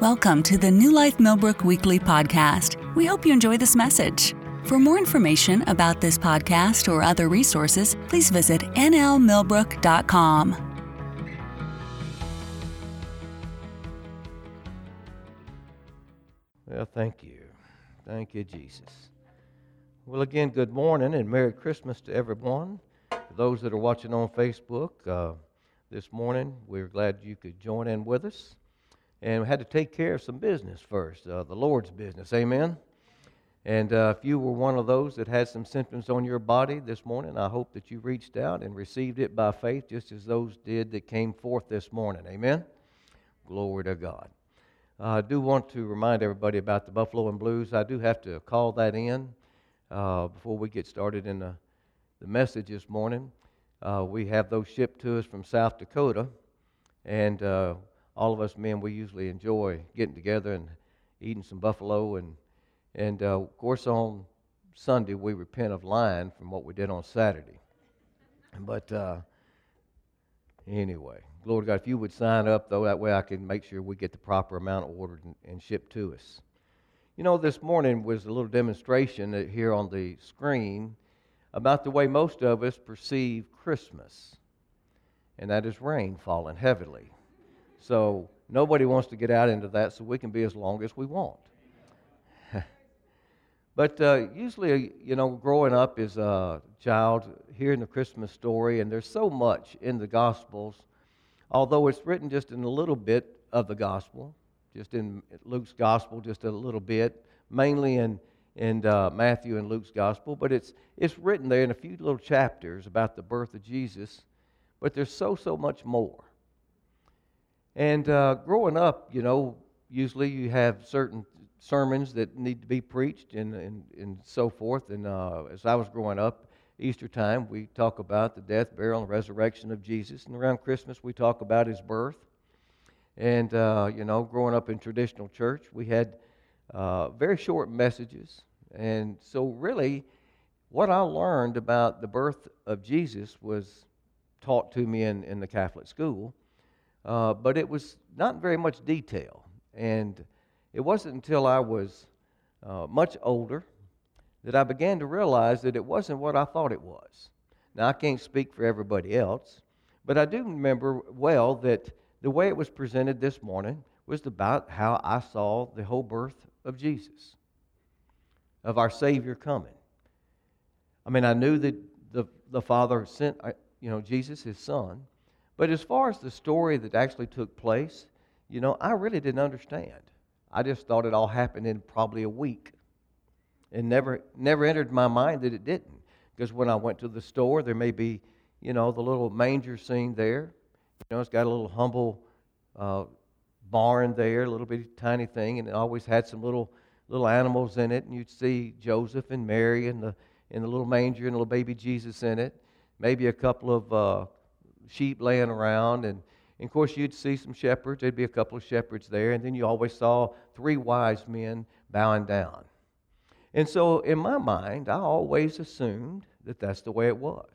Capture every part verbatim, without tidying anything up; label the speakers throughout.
Speaker 1: Welcome to the New Life Millbrook Weekly Podcast. We hope you enjoy this message. For more information about this podcast or other resources, please visit n l millbrook dot com.
Speaker 2: Well, thank you. Thank you, Jesus. Well, again, good morning and Merry Christmas to everyone. For those that are watching on Facebook uh, this morning, we're glad you could join in with us. And we had to take care of some business first, uh, the Lord's business, amen? And uh, if you were one of those that had some symptoms on your body this morning, I hope that you reached out and received it by faith, just as those did that came forth this morning, amen? Glory to God. Uh, I do want to remind everybody about the Buffalo and Blues. I do have to call that in uh, before we get started in the, the message this morning. Uh, we have those shipped to us from South Dakota, and uh, all of us men, we usually enjoy getting together and eating some buffalo. And, and uh, of course, on Sunday, we repent of lying from what we did on Saturday. But uh, anyway, glory to God. If you would sign up, though, that way I can make sure we get the proper amount ordered and, and shipped to us. You know, this morning was a little demonstration here on the screen about the way most of us perceive Christmas, and that is rain falling heavily. So nobody wants to get out into that, so we can be as long as we want. But uh, usually, you know, growing up as a child, hearing the Christmas story, and there's so much in the Gospels, although it's written just in a little bit of the Gospel, just in Luke's Gospel, just a little bit, mainly in, in uh, Matthew and Luke's Gospel, but it's, it's written there in a few little chapters about the birth of Jesus, but there's so, so much more. And uh, growing up, you know, usually you have certain sermons that need to be preached and, and, and so forth. And uh, as I was growing up, Easter time, we talk about the death, burial, and resurrection of Jesus. And around Christmas, we talk about His birth. And, uh, you know, growing up in traditional church, we had uh, very short messages. And so really, what I learned about the birth of Jesus was taught to me in, in the Catholic school. Uh, but it was not very much detail, and it wasn't until I was uh, much older that I began to realize that it wasn't what I thought it was. Now, I can't speak for everybody else, but I do remember well that the way it was presented this morning was about how I saw the whole birth of Jesus, of our Savior coming. I mean, I knew that the, the Father sent, you know, Jesus, His Son. But as far as the story that actually took place, you know, I really didn't understand. I just thought it all happened in probably a week. It never never entered my mind that it didn't. Because when I went to the store, there may be, you know, the little manger scene there. You know, it's got a little humble uh, barn there, a little bitty tiny thing, and it always had some little little animals in it. And you'd see Joseph and Mary in the in the little manger and little baby Jesus in it. Maybe a couple of uh, sheep laying around, and, and of course you'd see some shepherds. There'd be a couple of shepherds there, and then you always saw three wise men bowing down. And so in my mind, I always assumed that that's the way it was.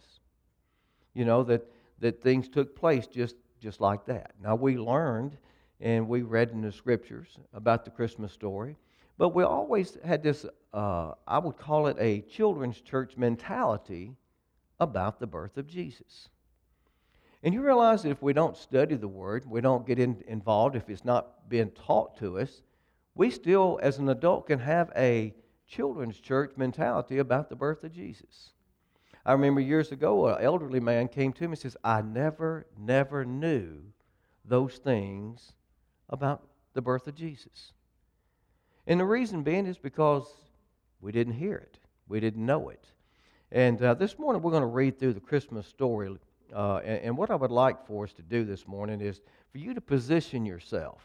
Speaker 2: You know, that, that things took place just, just like that. Now we learned and we read in the scriptures about the Christmas story, but we always had this, uh, I would call it a children's church mentality about the birth of Jesus. And you realize that if we don't study the Word, we don't get in, involved, if it's not being taught to us, we still, as an adult, can have a children's church mentality about the birth of Jesus. I remember years ago, an elderly man came to me and says, I never, never knew those things about the birth of Jesus. And the reason being is because we didn't hear it. We didn't know it. And uh, this morning, we're going to read through the Christmas story. Uh, and, and what I would like for us to do this morning is for you to position yourself.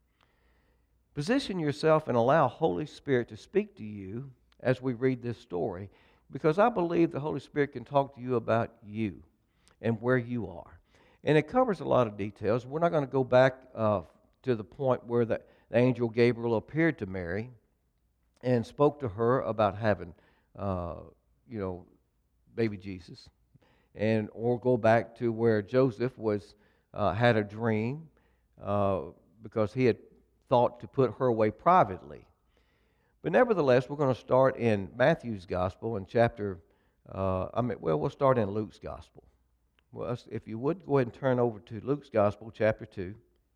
Speaker 2: Position yourself and allow Holy Spirit to speak to you as we read this story, because I believe the Holy Spirit can talk to you about you and where you are. And it covers a lot of details. We're not going to go back uh, to the point where the, the angel Gabriel appeared to Mary and spoke to her about having, uh, you know, baby Jesus. And or go back to where Joseph was uh, had a dream uh, because he had thought to put her away privately. But nevertheless, we're going to start in Matthew's Gospel in chapter, uh, I mean, well, we'll start in Luke's Gospel. Well, if you would, go ahead and turn over to Luke's Gospel, chapter two.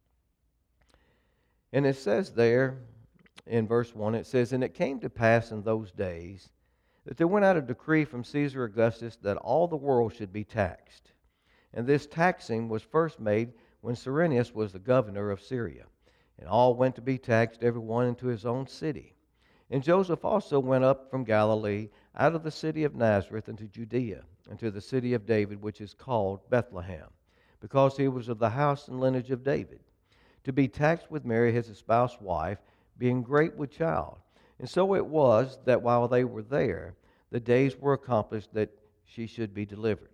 Speaker 2: And it says there in verse one, it says, "And it came to pass in those days that there went out a decree from Caesar Augustus that all the world should be taxed. And this taxing was first made when Cyrenius was the governor of Syria. And all went to be taxed, every one into his own city. And Joseph also went up from Galilee, out of the city of Nazareth, into Judea, into the city of David, which is called Bethlehem, because he was of the house and lineage of David, to be taxed with Mary his espoused wife, being great with child. And so it was that while they were there, the days were accomplished that she should be delivered.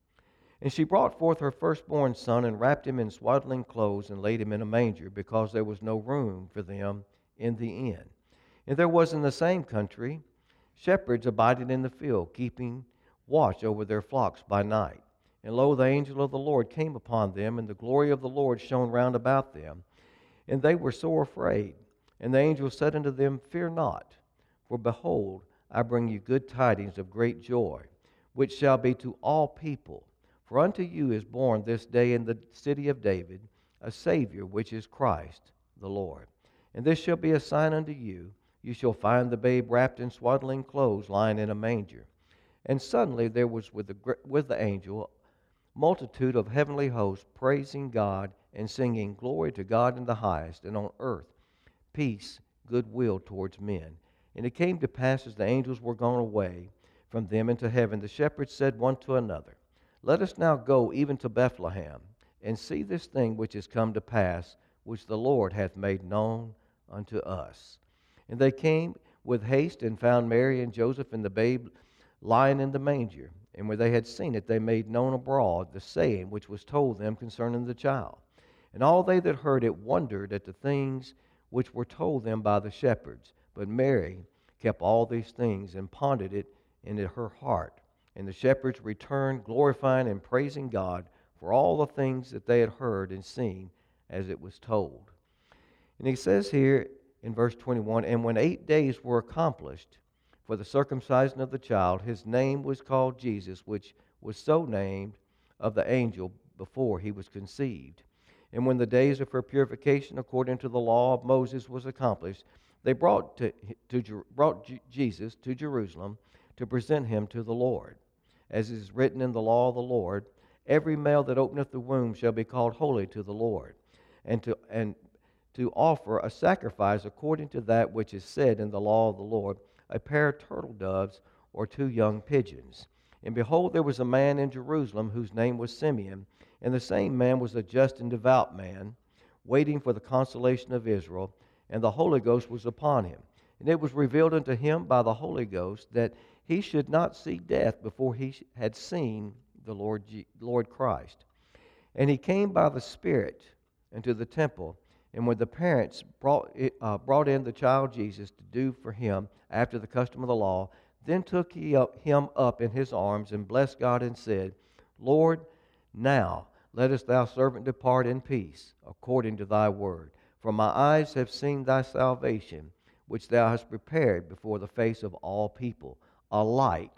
Speaker 2: And she brought forth her firstborn son, and wrapped him in swaddling clothes, and laid him in a manger, because there was no room for them in the inn. And there was in the same country shepherds abiding in the field, keeping watch over their flocks by night. And lo, the angel of the Lord came upon them, and the glory of the Lord shone round about them. And they were sore afraid. And the angel said unto them, Fear not, for behold, I bring you good tidings of great joy, which shall be to all people. For unto you is born this day in the city of David a Savior, which is Christ the Lord. And this shall be a sign unto you. You shall find the babe wrapped in swaddling clothes, lying in a manger. And suddenly there was with the, with the angel multitude of heavenly hosts, praising God and singing, Glory to God in the highest, and on earth peace, goodwill towards men. And it came to pass, as the angels were gone away from them into heaven, the shepherds said one to another, Let us now go even to Bethlehem, and see this thing which is come to pass, which the Lord hath made known unto us. And they came with haste, and found Mary and Joseph and the babe lying in the manger. And when they had seen it, they made known abroad the saying which was told them concerning the child. And all they that heard it wondered at the things which were told them by the shepherds. But Mary kept all these things, and pondered it in her heart. And the shepherds returned, glorifying and praising God for all the things that they had heard and seen, as it was told. And he says here in verse twenty-one, And when eight days were accomplished for the circumcision of the child, his name was called Jesus, which was so named of the angel before he was conceived. And when the days of her purification according to the law of Moses was accomplished, they brought, to, to, brought Jesus to Jerusalem to present him to the Lord. As is written in the law of the Lord, Every male that openeth the womb shall be called holy to the Lord, and to, and to offer a sacrifice according to that which is said in the law of the Lord, a pair of turtle doves or two young pigeons. And behold, there was a man in Jerusalem whose name was Simeon, and the same man was a just and devout man, waiting for the consolation of Israel, and the Holy Ghost was upon him. And it was revealed unto him by the Holy Ghost that he should not see death before he had seen the Lord, G- Lord Christ. And he came by the Spirit into the temple, and when the parents brought, uh, brought in the child Jesus to do for him after the custom of the law, then took he up, him up in his arms, and blessed God, and said, Lord, now lettest thou servant depart in peace, according to thy word. For my eyes have seen thy salvation, which thou hast prepared before the face of all people, a light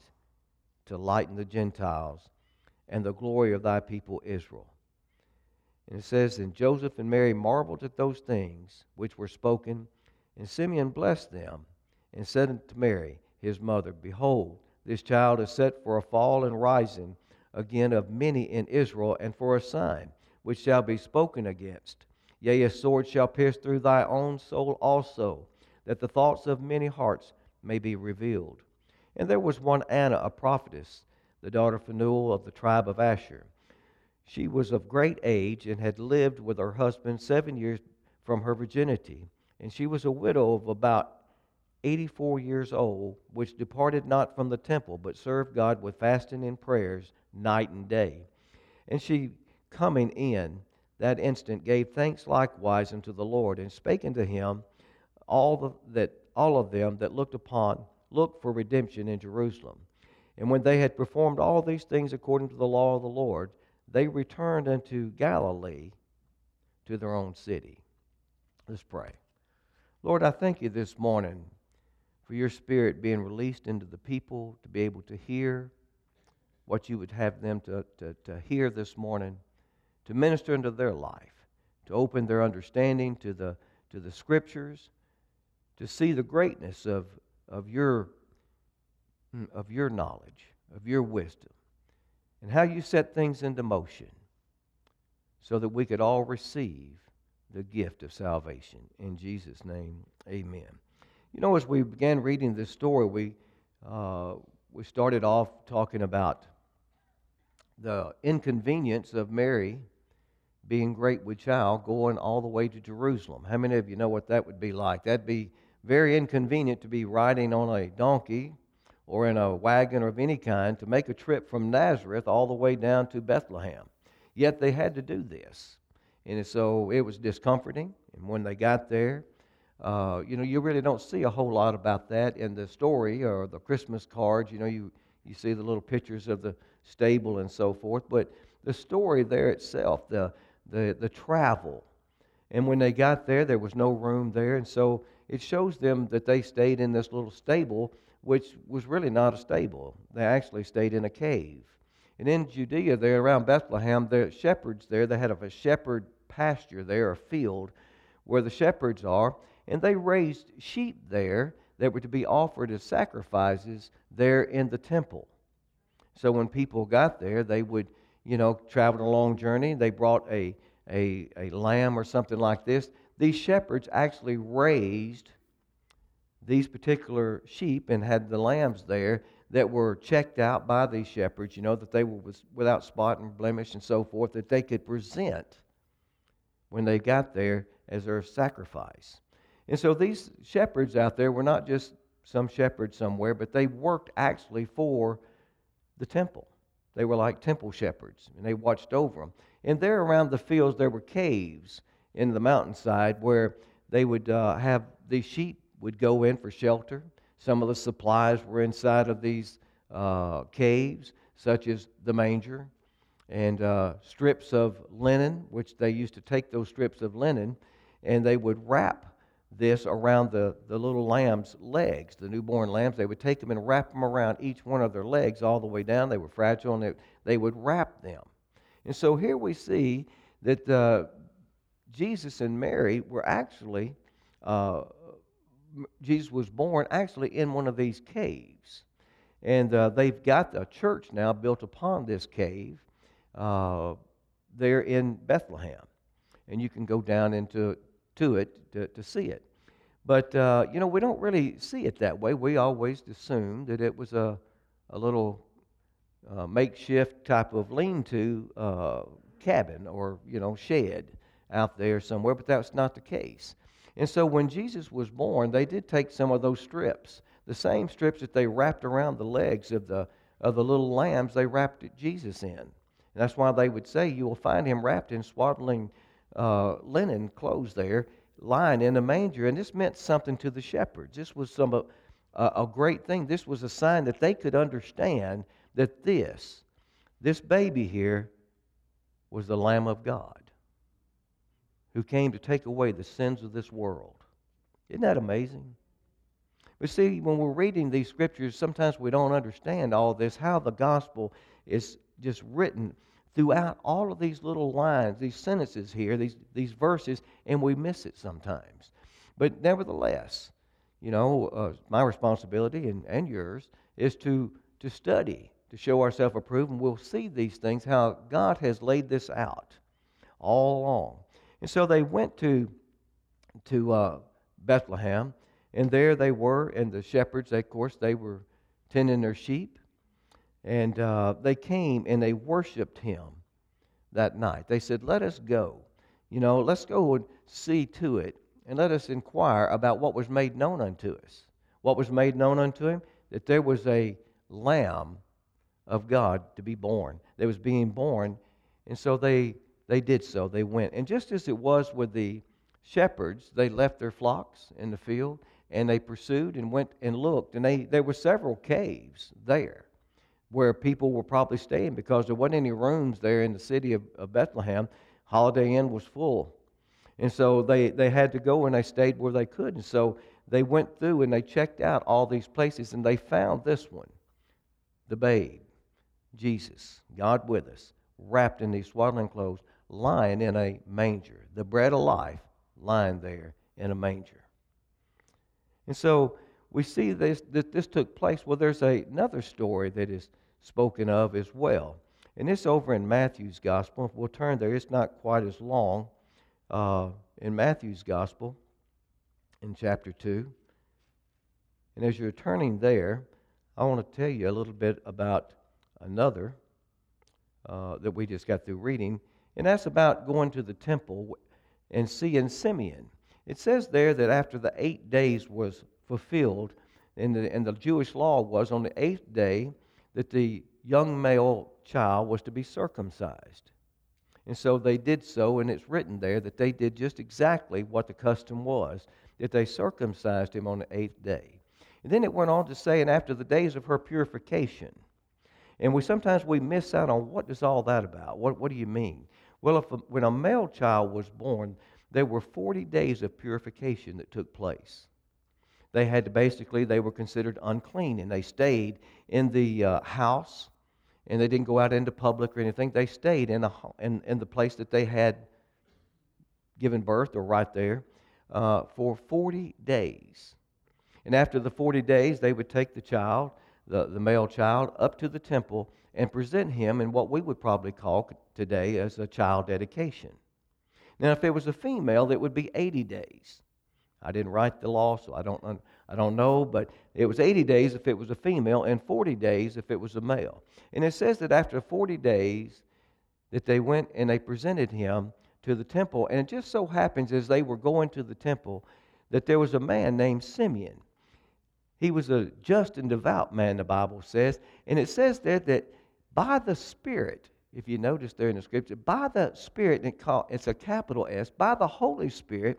Speaker 2: to lighten the Gentiles, and the glory of thy people Israel. And it says, And Joseph and Mary marveled at those things which were spoken, and Simeon blessed them, and said unto Mary, his mother, Behold, this child is set for a fall and rising again of many in Israel, and for a sign, which shall be spoken against. Yea, a sword shall pierce through thy own soul also, that the thoughts of many hearts may be revealed. And there was one Anna, a prophetess, the daughter of Phanuel of the tribe of Asher. She was of great age, and had lived with her husband seven years from her virginity. And she was a widow of about eighty-four years old, which departed not from the temple, but served God with fasting and prayers night and day. And she, coming in that instant, gave thanks likewise unto the Lord, and spake unto him all the, that all of them that looked upon looked for redemption in Jerusalem. And when they had performed all these things according to the law of the Lord, they returned unto Galilee, to their own city. Let's pray. Lord, I thank you this morning for your Spirit being released into the people to be able to hear what you would have them to, to, to hear this morning, to minister into their life, to open their understanding to the, to the Scriptures, to see the greatness of, of, your, of your knowledge, of your wisdom, and how you set things into motion so that we could all receive the gift of salvation. In Jesus' name, amen. You know, as we began reading this story, we uh, we started off talking about the inconvenience of Mary being great with child going all the way to Jerusalem. How many of you know what that would be like? That'd be very inconvenient to be riding on a donkey or in a wagon or of any kind to make a trip from Nazareth all the way down to Bethlehem. Yet they had to do this. And so it was discomforting. And when they got there, uh, you know, you really don't see a whole lot about that in the story or the Christmas cards. You know, you, you see the little pictures of the stable and so forth. But the story there itself, the, the, the travel. And when they got there, there was no room there. And so it shows them that they stayed in this little stable, which was really not a stable. They actually stayed in a cave. And in Judea, there around Bethlehem, the shepherds there, they had a shepherd pasture there, a field where the shepherds are, and they raised sheep there that were to be offered as sacrifices there in the temple. So when people got there, they would, you know, travel a long journey. They brought a, a, a lamb or something like this. These shepherds actually raised these particular sheep and had the lambs there that were checked out by these shepherds, you know, that they were without spot and blemish and so forth, that they could present when they got there as their sacrifice. And so these shepherds out there were not just some shepherds somewhere, but they worked actually for the temple. They were like temple shepherds, and they watched over them. And there around the fields, there were caves in the mountainside where they would uh, have these sheep would go in for shelter. Some of the supplies were inside of these uh, caves, such as the manger and uh, strips of linen, which they used to take those strips of linen, and they would wrap this around the, the little lamb's legs, the newborn lambs. They would take them and wrap them around each one of their legs all the way down. They were fragile, and they, they would wrap them. And so here we see that uh, Jesus and Mary were actually... Uh, Jesus was born actually in one of these caves. And uh, they've got a church now built upon this cave uh, there in Bethlehem. And you can go down into to it to, to see it. But, uh, you know, we don't really see it that way. We always assumed that it was a, a little uh, makeshift type of lean-to uh, cabin or, you know, shed out there somewhere. But that's not the case. And so when Jesus was born, they did take some of those strips, the same strips that they wrapped around the legs of the of the little lambs, they wrapped Jesus in. And that's why they would say you will find him wrapped in swaddling uh, linen clothes there, lying in a manger. And this meant something to the shepherds. This was some uh, a great thing. This was a sign that they could understand that this, this baby here was the Lamb of God, who came to take away the sins of this world. Isn't that amazing? But see, when we're reading these scriptures, sometimes we don't understand all this, how the gospel is just written throughout all of these little lines, these sentences here, these, these verses, and we miss it sometimes. But nevertheless, you know, uh, my responsibility and, and yours is to, to study, to show ourselves approved, and we'll see these things, how God has laid this out all along. And so they went to to uh, Bethlehem, and there they were, and the shepherds, of course, they were tending their sheep, and uh, they came and they worshiped him that night. They said, let us go, you know, let's go and see to it, and let us inquire about what was made known unto us. What was made known unto him? That there was a Lamb of God to be born. That was being born, and so they... They did so. They went. And just as it was with the shepherds, they left their flocks in the field, and they pursued and went and looked. And they there were several caves there where people were probably staying because there wasn't any rooms there in the city of, of Bethlehem. Holiday Inn was full. And so they, they had to go and they stayed where they could. And so they went through and they checked out all these places and they found this one, the babe, Jesus, God with us, wrapped in these swaddling clothes, lying in a manger, the bread of life lying there in a manger. And so we see this, that this took place. Well, there's a, another story that is spoken of as well. And it's over in Matthew's Gospel. If we'll turn there, it's not quite as long. Uh, in Matthew's Gospel, in chapter two. And as you're turning there, I want to tell you a little bit about another uh, that we just got through reading. And that's about going to the temple and seeing Simeon. It says there that after the eight days was fulfilled, and the, and the Jewish law was on the eighth day that the young male child was to be circumcised. And so they did so, and it's written there that they did just exactly what the custom was, that they circumcised him on the eighth day. And then it went on to say, and after the days of her purification. And we sometimes we miss out on what is all that about. What, what do you mean? Well, if a, when a male child was born, there were forty days of purification that took place. They had to basically, they were considered unclean, and they stayed in the uh, house, and they didn't go out into public or anything. They stayed in, a, in, in the place that they had given birth, or right there, uh, for forty days. And after the forty days, they would take the child, the, the male child, up to the temple and present him in what we would probably call today as a child dedication. Now, if it was a female, that would be eighty days. I didn't write the law, so I don't I don't know, but it was eighty days if it was a female and forty days if it was a male. And it says that after forty days that they went and they presented him to the temple. And it just so happens as they were going to the temple that there was a man named Simeon. He was a just and devout man, the Bible says. And it says there that by the Spirit, if you notice there in the Scripture, by the Spirit, and it call, it's a capital S, by the Holy Spirit,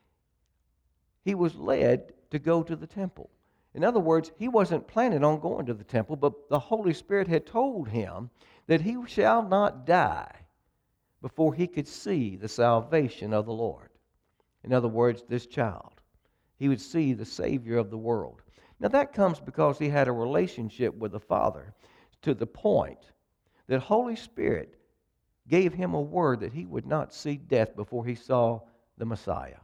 Speaker 2: he was led to go to the temple. In other words, he wasn't planning on going to the temple, but the Holy Spirit had told him that he shall not die before he could see the salvation of the Lord. In other words, this child. He would see the Savior of the world. Now that comes because he had a relationship with the Father to the point that Holy Spirit gave him a word that he would not see death before he saw the Messiah.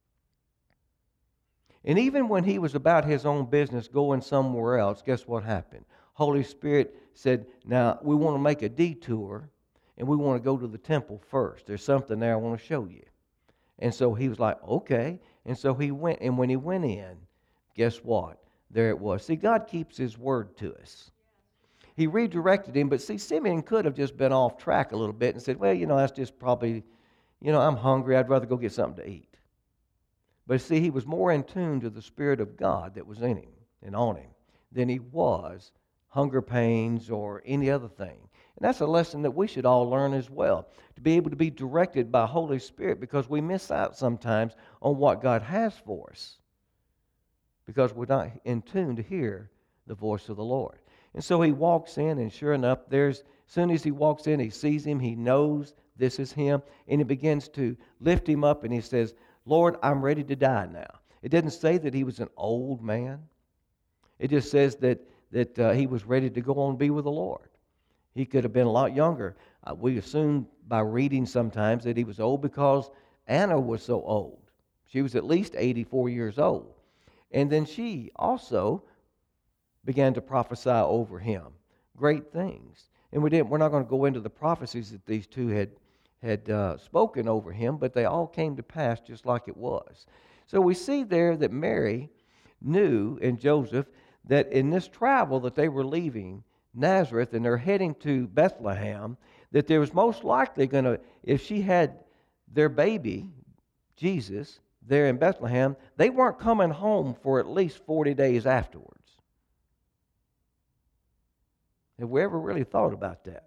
Speaker 2: And even when he was about his own business going somewhere else, guess what happened? Holy Spirit said, now we want to make a detour and we want to go to the temple first. There's something there I want to show you. And so he was like, okay. And so he went, and when he went in, guess what? There it was. See, God keeps his word to us. He redirected him, but see, Simeon could have just been off track a little bit and said, well, you know, that's just probably, you know, I'm hungry. I'd rather go get something to eat. But see, he was more in tune to the Spirit of God that was in him and on him than he was hunger pains or any other thing. And that's a lesson that we should all learn as well, to be able to be directed by Holy Spirit, because we miss out sometimes on what God has for us because we're not in tune to hear the voice of the Lord. And so he walks in, and sure enough, there's, as soon as he walks in, he sees him, he knows this is him, and he begins to lift him up, and he says, Lord, I'm ready to die now. It doesn't say that he was an old man. It just says that, that uh, he was ready to go on and be with the Lord. He could have been a lot younger. Uh, we assume by reading sometimes that he was old because Anna was so old. She was at least eighty-four years old. And then she also began to prophesy over him great things. And we didn't, we're not going to go into the prophecies that these two had, had uh, spoken over him, but they all came to pass just like it was. So we see there that Mary knew, and Joseph, that in this travel that they were leaving Nazareth and they're heading to Bethlehem, that there was most likely going to, if she had their baby, Jesus, there in Bethlehem, they weren't coming home for at least forty days afterwards. Have we ever really thought about that?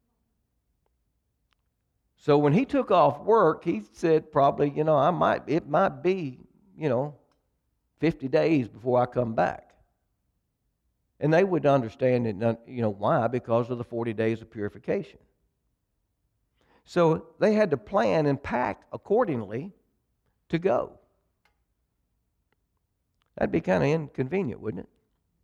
Speaker 2: So when he took off work, he said probably, you know, I might, it might be, you know, fifty days before I come back. And they would understand it, you know, why? Because of the forty days of purification. So they had to plan and pack accordingly to go. That'd be kind of inconvenient, wouldn't it?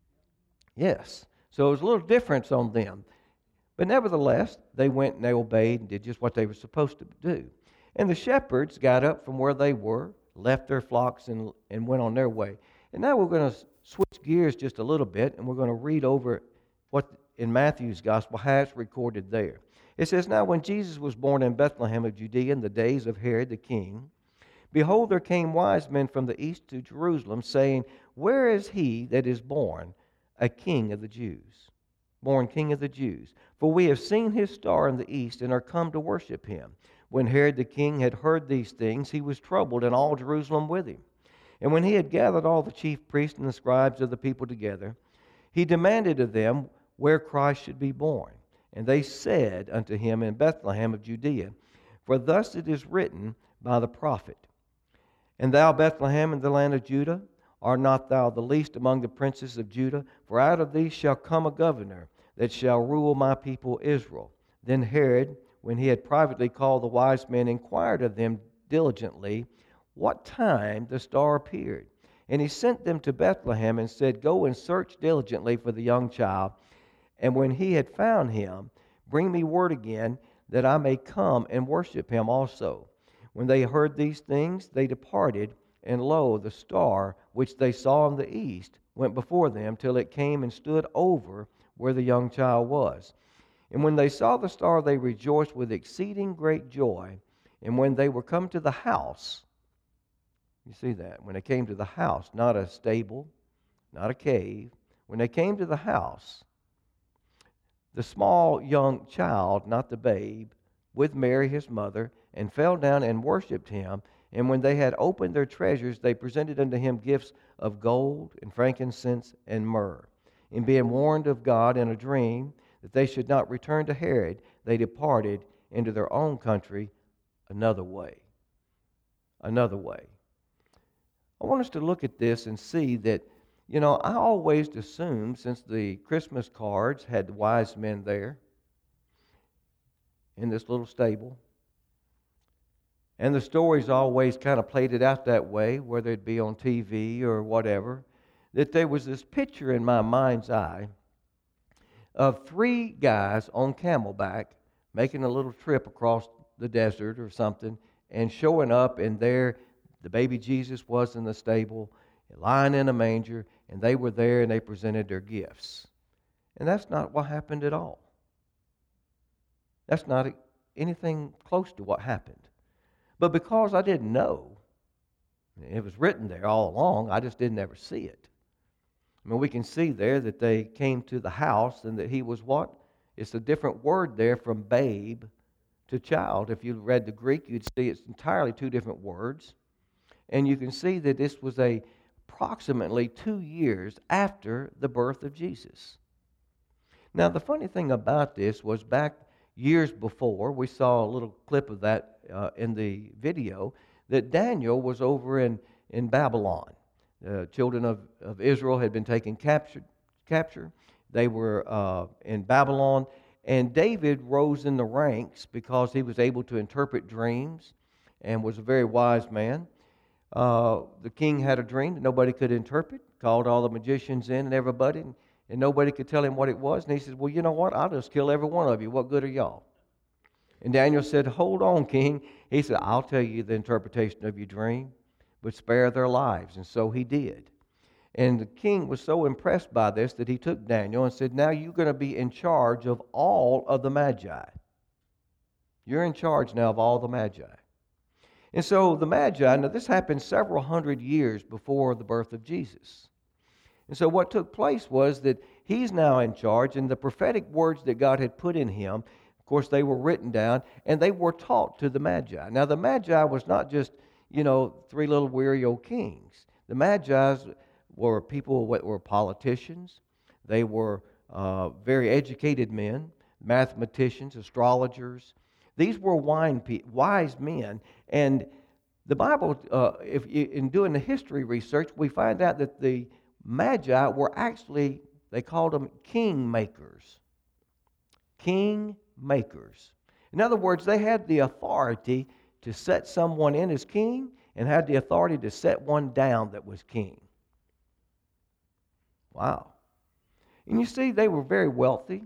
Speaker 2: Yes. So it was a little difference on them. But nevertheless, they went and they obeyed and did just what they were supposed to do. And the shepherds got up from where they were, left their flocks, and, and went on their way. And now we're going to switch gears just a little bit, and we're going to read over what in Matthew's gospel, how it's recorded there. It says, "Now when Jesus was born in Bethlehem of Judea in the days of Herod the king, behold, there came wise men from the east to Jerusalem, saying, Where is he that is born a king of the Jews? Born king of the Jews. For we have seen his star in the east, and are come to worship him. When Herod the king had heard these things, he was troubled, and all Jerusalem with him. And when he had gathered all the chief priests and the scribes of the people together, he demanded of them where Christ should be born. And they said unto him, In Bethlehem of Judea, for thus it is written by the prophet, And thou, Bethlehem, in the land of Judah, art not thou the least among the princes of Judah? For out of thee shall come a governor that shall rule my people Israel. Then Herod, when he had privately called the wise men, inquired of them diligently what time the star appeared. And he sent them to Bethlehem and said, Go and search diligently for the young child. And when he had found him, bring me word again, that I may come and worship him also. When they heard these things, they departed, and lo, the star which they saw in the east went before them, till it came and stood over where the young child was. And when they saw the star, they rejoiced with exceeding great joy. And when they were come to the house, you see that, when they came to the house, not a stable, not a cave, when they came to the house, the small young child, not the babe, with Mary his mother, and fell down and worshipped him. And when they had opened their treasures, they presented unto him gifts of gold and frankincense and myrrh. And being warned of God in a dream that they should not return to Herod, they departed into their own country another way. Another way. I want us to look at this and see that, you know, I always assumed, since the Christmas cards had the wise men there in this little stable, and the stories always kind of played it out that way, whether it be on T V or whatever, that there was this picture in my mind's eye of three guys on camelback making a little trip across the desert or something and showing up, and there the baby Jesus was in the stable, lying in a manger, and they were there and they presented their gifts. And that's not what happened at all. That's not anything close to what happened. But because I didn't know, it was written there all along, I just didn't ever see it. I mean, we can see there that they came to the house and that he was what? It's a different word there from babe to child. If you read the Greek, you'd see it's entirely two different words. And you can see that this was a approximately two years after the birth of Jesus. Now, the funny thing about this was back years before, we saw a little clip of that uh, in the video, that Daniel was over in, in Babylon. The children of, of Israel had been taken captured, capture. They were uh, in Babylon, and David rose in the ranks because he was able to interpret dreams and was a very wise man. Uh, the king had a dream that nobody could interpret, called all the magicians in and everybody, and, and nobody could tell him what it was. And he said, well, you know what? I'll just kill every one of you. What good are y'all? And Daniel said, hold on, king. He said, I'll tell you the interpretation of your dream, but spare their lives. And so he did. And the king was so impressed by this that he took Daniel and said, now you're going to be in charge of all of the Magi. You're in charge now of all the Magi. And so the Magi, now this happened several hundred years before the birth of Jesus. And so what took place was that he's now in charge, and the prophetic words that God had put in him, of course, they were written down, and they were taught to the Magi. Now the Magi was not just, you know, three little weary old kings. The Magi were people that were politicians. They were uh, very educated men, mathematicians, astrologers. These were wise men, and the Bible, uh, if you, in doing the history research, we find out that the Magi were actually, they called them king makers. King makers. In other words, they had the authority to set someone in as king, and had the authority to set one down that was king. Wow. And you see, they were very wealthy,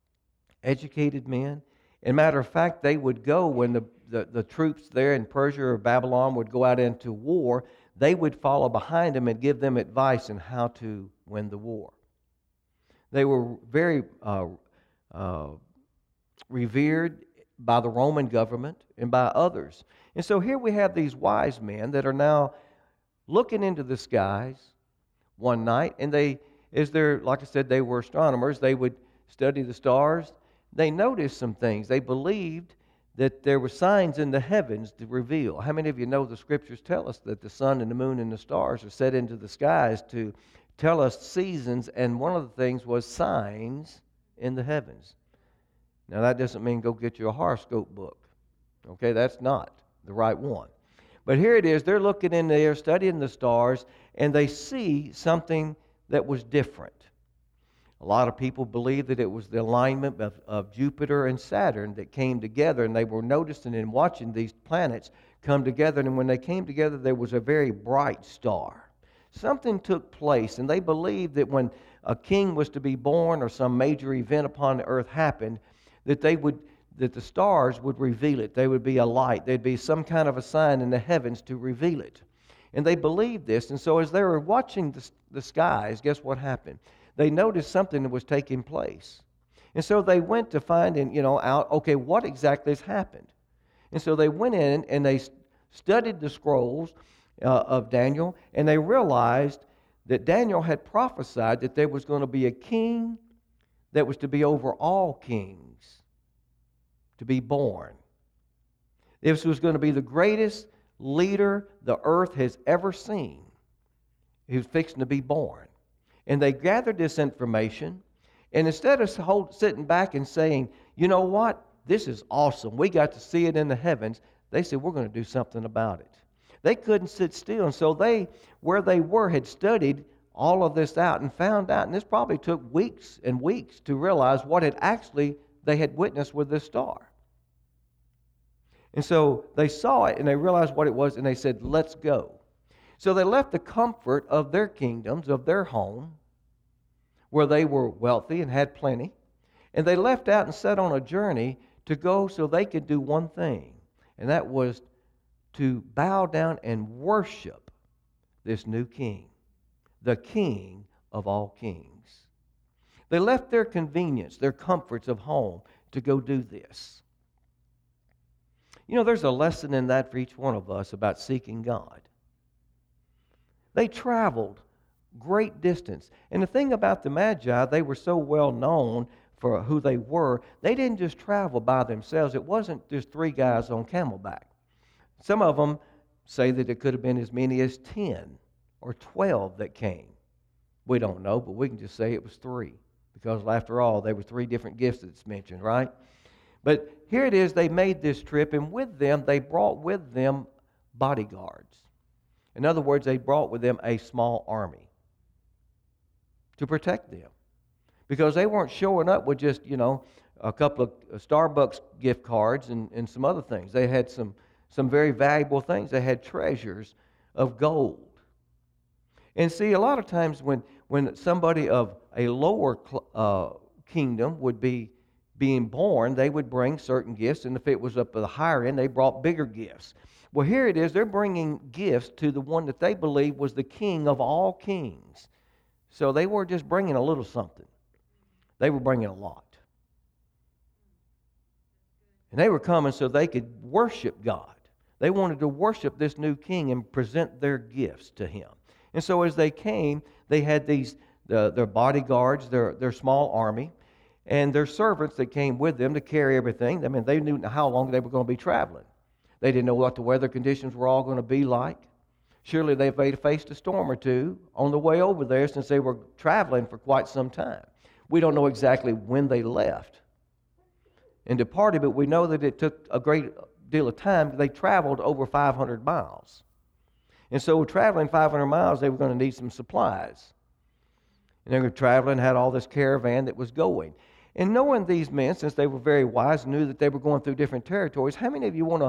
Speaker 2: educated men. As a matter of fact, they would go when the, the, the troops there in Persia or Babylon would go out into war, they would follow behind them and give them advice on how to win the war. They were very uh, uh, revered by the Roman government and by others. And so here we have these wise men that are now looking into the skies one night, and they, as they're, like I said, they were astronomers, they would study the stars. They noticed some things. They believed that there were signs in the heavens to reveal. How many of you know the scriptures tell us that the sun and the moon and the stars are set into the skies to tell us seasons, and one of the things was signs in the heavens. Now that doesn't mean go get you a horoscope book. Okay, that's not the right one. But here it is, they're looking in there, studying the stars, and they see something that was different. A lot of people believe that it was the alignment of, of Jupiter and Saturn that came together, and they were noticing and watching these planets come together, and when they came together, there was a very bright star. Something took place, and they believed that when a king was to be born or some major event upon the earth happened, that they would, that the stars would reveal it. They would be a light. There'd be some kind of a sign in the heavens to reveal it. And they believed this, and so as they were watching the, the skies, guess what happened? They noticed something that was taking place. And so they went to find and, you know, out, okay, what exactly has happened? And so they went in and they studied the scrolls uh, of Daniel, and they realized that Daniel had prophesied that there was going to be a king that was to be over all kings, to be born. This was going to be the greatest leader the earth has ever seen. He was fixing to be born. And they gathered this information, and instead of hold, sitting back and saying, you know what, this is awesome, we got to see it in the heavens, they said, we're going to do something about it. They couldn't sit still, and so they, where they were, had studied all of this out and found out, and this probably took weeks and weeks to realize what had actually they had witnessed with this star. And so they saw it, and they realized what it was, and they said, let's go. So they left the comfort of their kingdoms, of their home, where they were wealthy and had plenty, and they left out and set on a journey to go so they could do one thing, and that was to bow down and worship this new king, the King of all kings. They left their convenience, their comforts of home to go do this. You know, there's a lesson in that for each one of us about seeking God. They traveled great distance. And the thing about the Magi, they were so well known for who they were, they didn't just travel by themselves. It wasn't just three guys on camelback. Some of them say that it could have been as many as ten or twelve that came. We don't know, but we can just say it was three, because after all, there were three different gifts that's mentioned, right? But here it is, they made this trip, and with them, they brought with them bodyguards. In other words, they brought with them a small army to protect them, because they weren't showing up with just, you know, a couple of Starbucks gift cards and, and some other things. They had some, some very valuable things. They had treasures of gold. And see, a lot of times when, when somebody of a lower uh, kingdom would be being born, they would bring certain gifts, and if it was up at the higher end, they brought bigger gifts. Well, here it is, they're bringing gifts to the one that they believe was the king of all kings. So they weren't just bringing a little something. They were bringing a lot. And they were coming so they could worship God. They wanted to worship this new king and present their gifts to him. And so as they came, they had these the, their bodyguards, their, their small army, and their servants that came with them to carry everything. I mean, they knew how long they were going to be traveling. They didn't know what the weather conditions were all going to be like. Surely they faced a storm or two on the way over there, since they were traveling for quite some time. We don't know exactly when they left and departed, but we know that it took a great deal of time. They traveled over five hundred miles. And so traveling five hundred miles, they were going to need some supplies. And they were traveling, had all this caravan that was going. And knowing these men, since they were very wise, knew that they were going through different territories, how many of you want to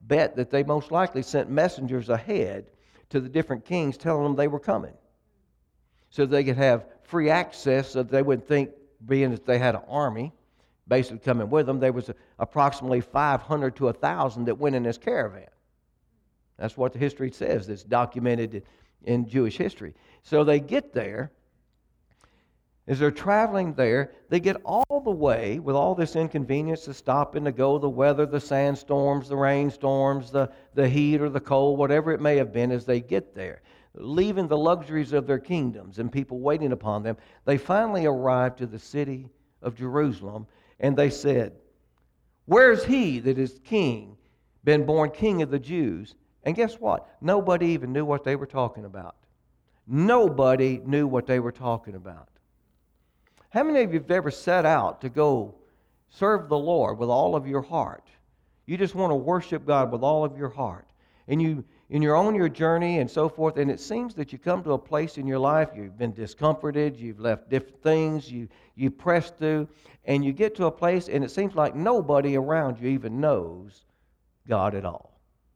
Speaker 2: bet that they most likely sent messengers ahead to the different kings telling them they were coming, so they could have free access, so that they wouldn't think, being that they had an army basically coming with them, there was approximately five hundred to one thousand that went in this caravan. That's what the history says. It's documented in Jewish history. So they get there. As they're traveling there, they get all the way with all this inconvenience, to stop and to go, the weather, the sandstorms, the rainstorms, the, the heat or the cold, whatever it may have been, as they get there, leaving the luxuries of their kingdoms and people waiting upon them. They finally arrived to the city of Jerusalem, and they said, "Where's he that is king, been born king of the Jews?" And guess what? Nobody even knew what they were talking about. Nobody knew what they were talking about. How many of you have ever set out to go serve the Lord with all of your heart? You just want to worship God with all of your heart. And you, and you're on your journey and so forth, and it seems that you come to a place in your life, you've been discomforted, you've left different things, you, you press through, and you get to a place, and it seems like nobody around you even knows God at all.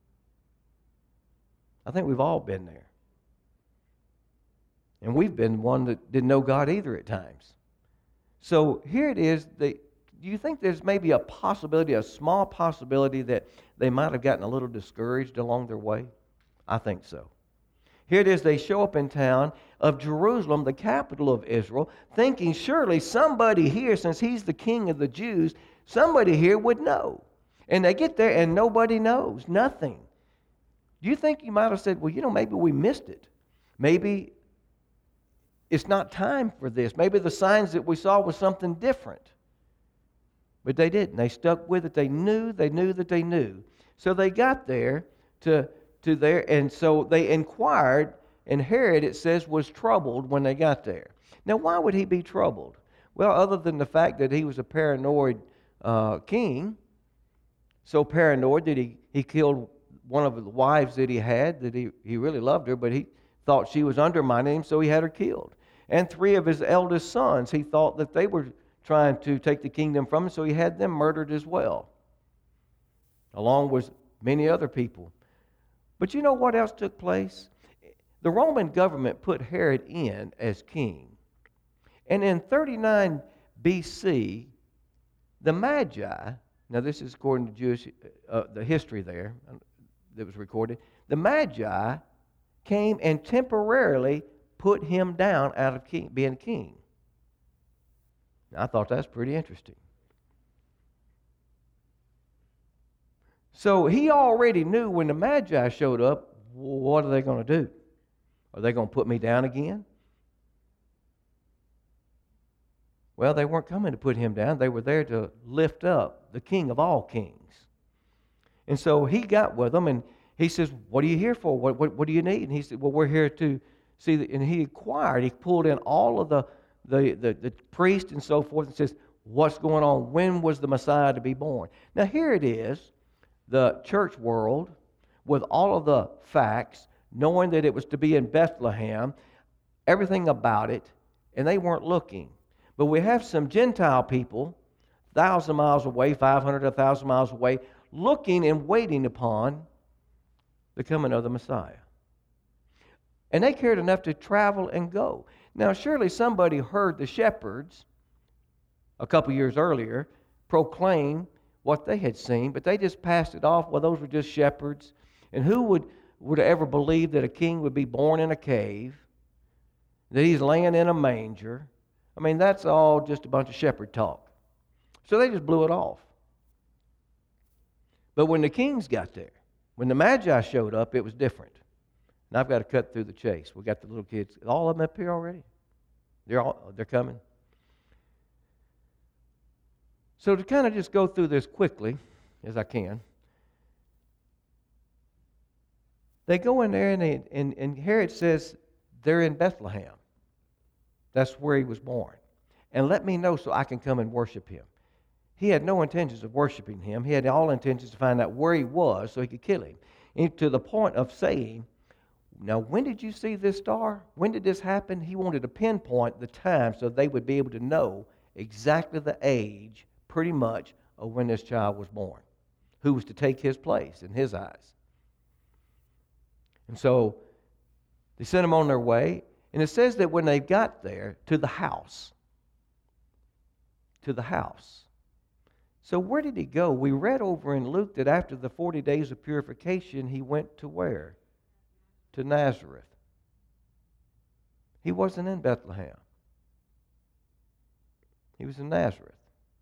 Speaker 2: I think we've all been there. And we've been one that didn't know God either at times. So here it is. They, do you think there's maybe a possibility, a small possibility, that they might have gotten a little discouraged along their way? I think so. Here it is. They show up in town of Jerusalem, the capital of Israel, thinking surely somebody here, since he's the king of the Jews, somebody here would know. And they get there and nobody knows. Nothing. Do you think you might have said, well, you know, maybe we missed it. Maybe it's not time for this. Maybe the signs that we saw was something different. But they didn't. They stuck with it. They knew, they knew that they knew. So they got there to, to there, and so they inquired, and Herod, it says, was troubled when they got there. Now, why would he be troubled? Well, other than the fact that he was a paranoid uh, king, so paranoid that he, he killed one of the wives that he had, that he, he really loved her, but he thought she was undermining him, so he had her killed. And three of his eldest sons, he thought that they were trying to take the kingdom from him, so he had them murdered as well, along with many other people. But you know what else took place? The Roman government put Herod in as king. And in thirty-nine B C, the Magi, now this is according to Jewish, uh, the history there that was recorded, the Magi came and temporarily put him down out of king, being king. Now, I thought that's pretty interesting. So he already knew when the Magi showed up, what are they going to do? Are they going to put me down again? Well, they weren't coming to put him down. They were there to lift up the King of all kings. And so he got with them, and he says, what are you here for? What, what, what do you need? And he said, well, we're here to see. The, and he inquired. He pulled in all of the, the, the, the priests and so forth and says, what's going on? When was the Messiah to be born? Now, here it is, the church world, with all of the facts, knowing that it was to be in Bethlehem, everything about it, and they weren't looking. But we have some Gentile people, one thousand miles away, five hundred, one thousand miles away, looking and waiting upon the coming of the Messiah. And they cared enough to travel and go. Now, surely somebody heard the shepherds a couple years earlier proclaim what they had seen, but they just passed it off. Well, those were just shepherds. And who would, would ever believe that a king would be born in a cave, that he's laying in a manger? I mean, that's all just a bunch of shepherd talk. So they just blew it off. But when the kings got there, when the Magi showed up, it was different. And I've got to cut through the chase. We got the little kids, all of them up here already. They're all, they're coming. So to kind of just go through this quickly, as I can, they go in there, and, they, and, and Herod says they're in Bethlehem. That's where he was born. And let me know so I can come and worship him. He had no intentions of worshiping him. He had all intentions to find out where he was so he could kill him. And to the point of saying, now, when did you see this star? When did this happen? He wanted to pinpoint the time so they would be able to know exactly the age, pretty much, of when this child was born. who was to take his place in his eyes. And so they sent him on their way, and it says that when they got there to the house, to the house. So where did he go? We read over in Luke that after the forty days of purification, he went to where? To Nazareth. He wasn't in Bethlehem. He was in Nazareth.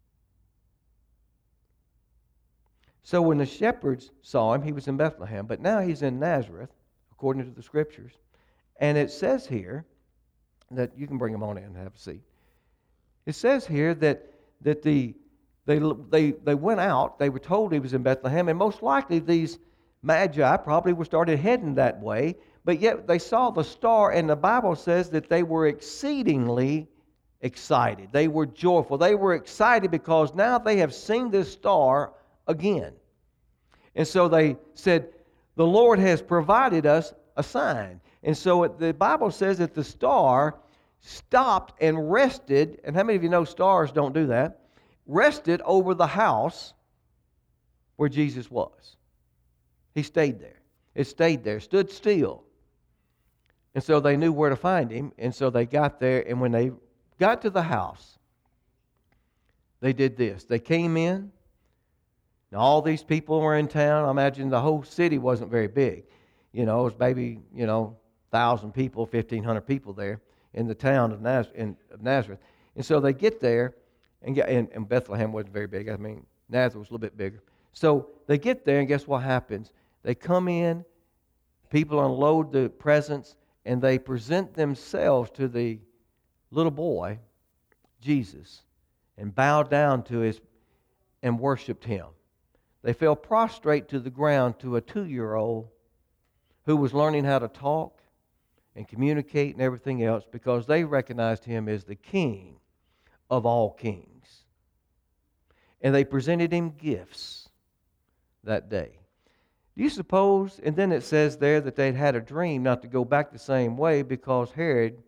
Speaker 2: So when the shepherds saw him, he was in Bethlehem, but now he's in Nazareth, according to the Scriptures. And it says here that, you can bring him on in and have a seat. It says here that that the they they they went out. They were told he was in Bethlehem, and most likely these magi probably were started heading that way. But yet they saw the star, and the Bible says that they were exceedingly excited. They were joyful. They were excited because now they have seen this star again. And so they said, the Lord has provided us a sign. And so the Bible says that the star stopped and rested, and how many of you know stars don't do that? Rested over the house where Jesus was. He stayed there. It stayed there, stood still. And so they knew where to find him, and so they got there, and when they got to the house, they did this. They came in. Now, all these people were in town. I imagine the whole city wasn't very big. You know, it was maybe, you know, one thousand people, fifteen hundred people there in the town of, Naz- in, of Nazareth. And so they get there, and, get, and, and Bethlehem wasn't very big. I mean, Nazareth was a little bit bigger. So they get there, and guess what happens? They come in, people unload the presents, and they present themselves to the little boy, Jesus, and bow down to his and worshiped him. They fell prostrate to the ground to a two-year-old who was learning how to talk and communicate and everything else because they recognized him as the King of all kings. And they presented him gifts that day. Do you suppose, and then it says there that they'd had a dream not to go back the same way because Herod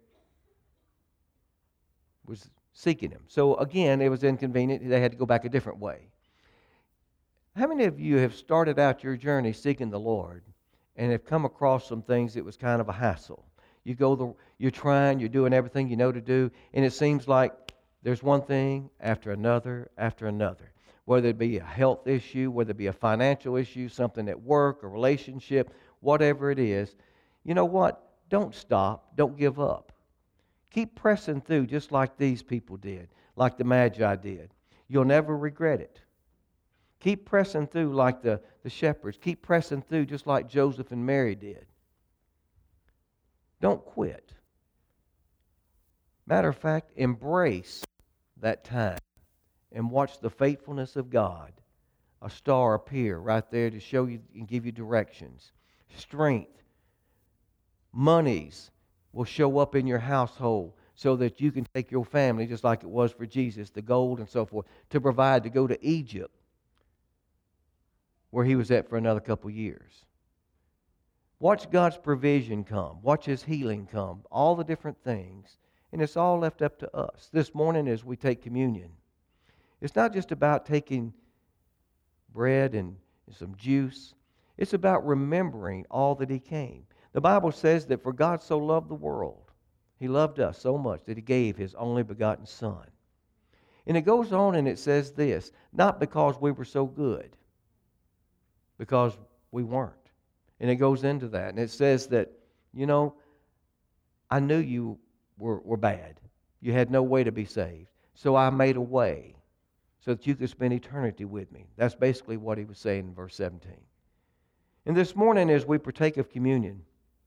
Speaker 2: was seeking him. So again, it was inconvenient. They had to go back a different way. How many of you have started out your journey seeking the Lord and have come across some things that was kind of a hassle? You go, the, you're trying, you're doing everything you know to do, and it seems like there's one thing after another after another. Whether it be a health issue, whether it be a financial issue, something at work, a relationship, whatever it is, you know what? Don't stop. Don't give up. Keep pressing through just like these people did, like the Magi did. You'll never regret it. Keep pressing through like the, the shepherds. Keep pressing through just like Joseph and Mary did. Don't quit. Matter of fact, embrace that time and watch the faithfulness of God. A star appear right there to show you and give you directions. Strength. Monies will show up in your household so that you can take your family, just like it was for Jesus, the gold and so forth, to provide to go to Egypt, where he was at for another couple years. Watch God's provision come. Watch His healing come. All the different things. And it's all left up to us. This morning as we take communion, it's not just about taking bread and some juice. It's about remembering all that He came. The Bible says that for God so loved the world, He loved us so much that He gave His only begotten Son. And it goes on and it says this, not because we were so good, because we weren't. And it goes into that. And it says that, you know, I knew you were, were bad. You had no way to be saved. So I made a way so that you could spend eternity with me. That's basically what he was saying in verse seventeen. And this morning as we partake of communion,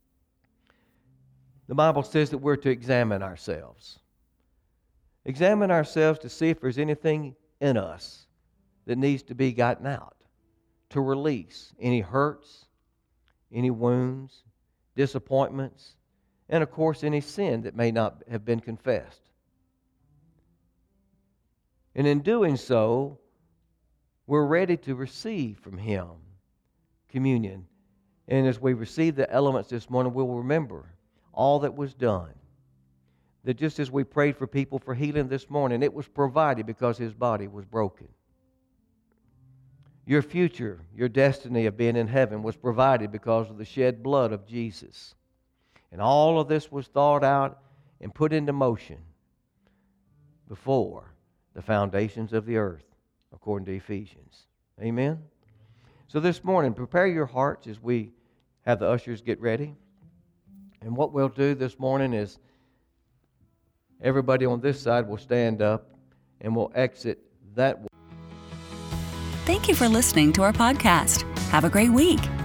Speaker 2: the Bible says that we're to examine ourselves. Examine ourselves to see if there's anything in us that needs to be gotten out. To release any hurts, any wounds, disappointments, and of course any sin that may not have been confessed. And in doing so, we're ready to receive from Him communion. And as we receive the elements this morning, we'll remember all that was done. That just as we prayed for people for healing this morning, it was provided because His body was broken. Your future, your destiny of being in heaven was provided because of the shed blood of Jesus. And all of this was thought out and put into motion before the foundations of the earth, according to Ephesians. Amen? So this morning, prepare your hearts as we have the ushers get ready. And what we'll do this morning is everybody on this side will stand up and we'll exit that way.
Speaker 1: Thank you for listening to our podcast. Have a great week.